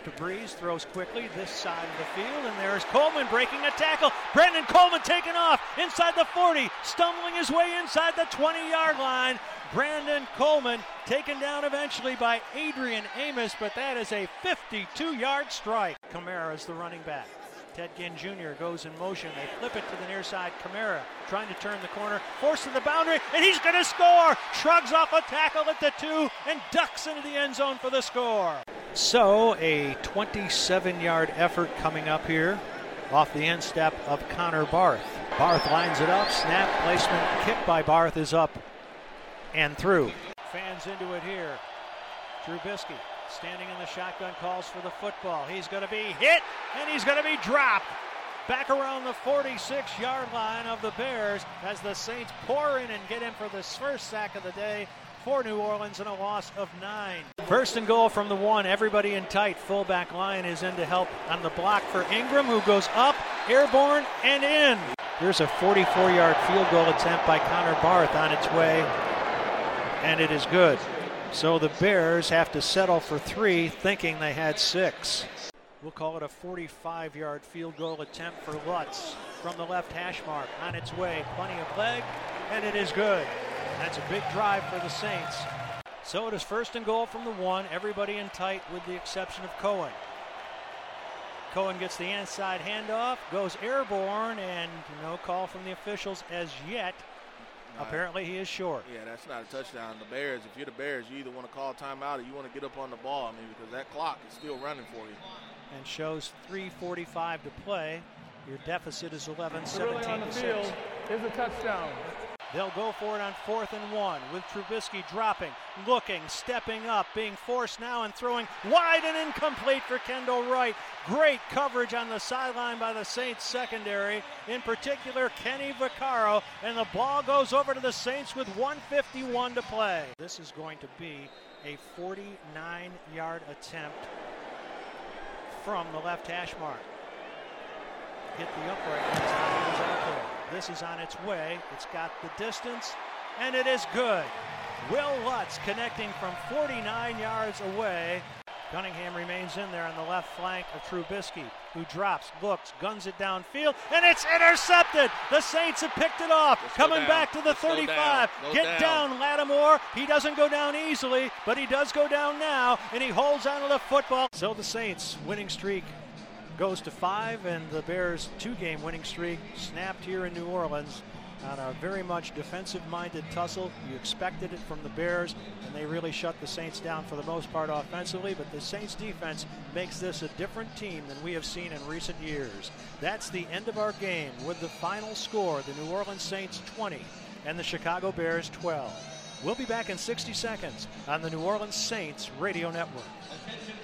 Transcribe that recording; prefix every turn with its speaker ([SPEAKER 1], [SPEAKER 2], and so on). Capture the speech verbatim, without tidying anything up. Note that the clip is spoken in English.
[SPEAKER 1] to Breeze, throws quickly this side of the field, and there's Coleman breaking a tackle. Brandon Coleman taking off inside the forty, stumbling his way inside the twenty-yard line. Brandon Coleman taken down eventually by Adrian Amos, but that is a fifty-two-yard strike. Kamara is the running back. Ted Ginn Junior goes in motion. They flip it to the near side. Kamara trying to turn the corner, forced to the boundary, and he's going to score. Shrugs off a tackle at the two and ducks into the end zone for the score. So a twenty-seven-yard effort coming up here off the end step of Connor Barth. Barth lines it up. Snap, placement, kick by Barth is up and through. Fans into it here. Trubisky standing in the shotgun, calls for the football. He's going to be hit, and he's going to be dropped back around the forty-six-yard line of the Bears as the Saints pour in and get him for this first sack of the day for New Orleans and a loss of nine. First and goal from the one. Everybody in tight. Fullback line is in to help on the block for Ingram, who goes up, airborne, and in. Here's a forty-four-yard field goal attempt by Connor Barth on its way, and it is good. So the Bears have to settle for three, thinking they had six. We'll call it a forty-five-yard field goal attempt for Lutz from the left hash mark. On its way, plenty of leg, and it is good. That's a big drive for the Saints. So it is first and goal from the one. Everybody in tight with the exception of Cohen. Cohen gets the inside handoff, goes airborne, and no call from the officials as yet. Apparently he is short.
[SPEAKER 2] Yeah, that's not a touchdown. The Bears, if you're the Bears, you either want to call timeout or you want to get up on the ball. I mean, because that clock is still running for you.
[SPEAKER 1] And shows three forty-five to play. Your deficit is eleven,
[SPEAKER 3] seventeen
[SPEAKER 1] seventeen
[SPEAKER 3] on the
[SPEAKER 1] to
[SPEAKER 3] field
[SPEAKER 1] six.
[SPEAKER 3] is a touchdown.
[SPEAKER 1] They'll go for it on fourth and one with Trubisky dropping, looking, stepping up, being forced now and throwing wide and incomplete for Kendall Wright. Great coverage on the sideline by the Saints secondary, in particular Kenny Vaccaro, and the ball goes over to the Saints with one fifty-one to play. This is going to be a forty-nine-yard attempt from the left hash mark. Hit the upright. This is on its way. It's got the distance, and it is good. Will Lutz connecting from forty-nine yards away. Cunningham remains in there on the left flank of Trubisky, who drops, looks, guns it downfield, and it's intercepted. The Saints have picked it off.
[SPEAKER 2] Let's
[SPEAKER 1] Coming back to the
[SPEAKER 2] Let's
[SPEAKER 1] thirty-five.
[SPEAKER 2] Go down. Go
[SPEAKER 1] Get
[SPEAKER 2] down.
[SPEAKER 1] down, Lattimore. He doesn't go down easily, but he does go down now, and he holds onto the football. So the Saints' winning streak goes to five, and the Bears' two-game winning streak snapped here in New Orleans on a very much defensive-minded tussle. You expected it from the Bears, and they really shut the Saints down for the most part offensively, but the Saints' defense makes this a different team than we have seen in recent years. That's the end of our game with the final score, the New Orleans Saints twenty and the Chicago Bears twelve. We'll be back in sixty seconds on the New Orleans Saints Radio Network.